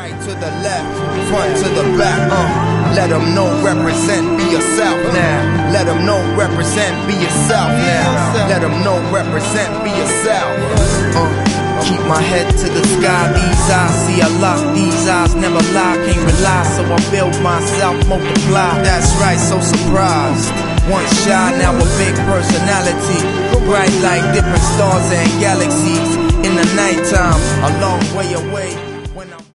right to the left, front to the back, let them know, represent, be yourself now. Let them know, represent, be yourself now. Let them know, represent, be yourself. Keep my head to the sky, these eyes see a lot, these eyes never lie, can't rely, so I build myself, multiply. That's right, so surprised. Once shy, now a big personality, bright like different stars and galaxies. In the nighttime, a long way away.